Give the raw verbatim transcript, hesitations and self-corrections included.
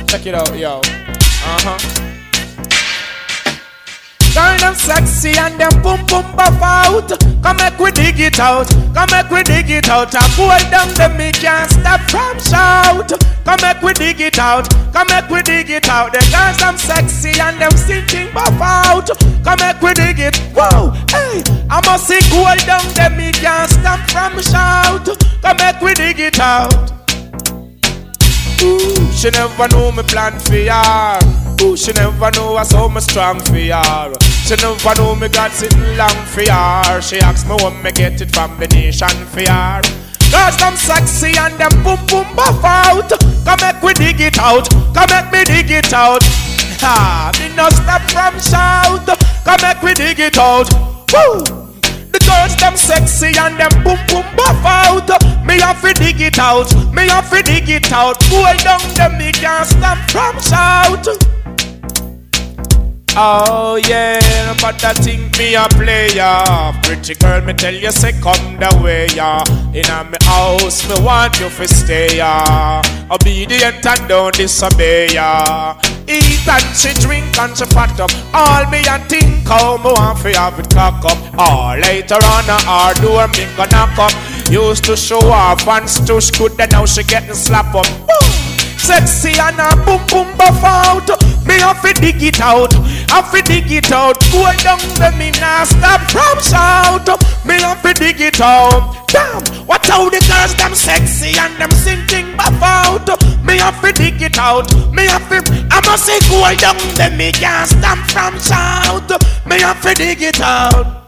Check it out, yo. Uh-huh. Girl, them sexy and them boom boom buff out. Come make we dig it out. Come make we dig it out. I pull down them me can't stop from shout. Come make we dig it out. Come make we dig it out. The girls them sexy and them stinking buff out. Come make we dig it. Whoa, hey, I must see gold down them me can't stop from shout. Come make we dig it out. Ooh, she never knew me plan for her. Ooh, she never knew I saw me strong for her. She never knew me got sitting long for her. She asked me when me get it from the nation for her. Girls them sexy and them boom boom buff out. Come make we dig it out. Come make me dig it out. Ha, me no stop from shout. Come make we dig it out. Woo! The girls them sexy and them boom boom buff out. Me have to dig it out. Me have to dig it out. Pull down them me can't stop from shout. Oh yeah, but I think me a player. Pretty girl, me tell you say come the way ya. Inna me house, me want you to stay ya. Obedient and don't disobey ya. Eat and she drink and she fat up. All me and think how me want fi have it cock up. Or later on a our door me go knock up. Used to show off and stush good, then now she getting slap up. Sexy and a boom boom buff out. Me have to dig it out. Have to dig it out. Go down the me now stop from shout. Me have to dig it out. Damn, what how the girls them sexy and them singing buff out. Me have to dig it out. Me have to, I must say go down the me can't stop from shout. Me have to dig it out.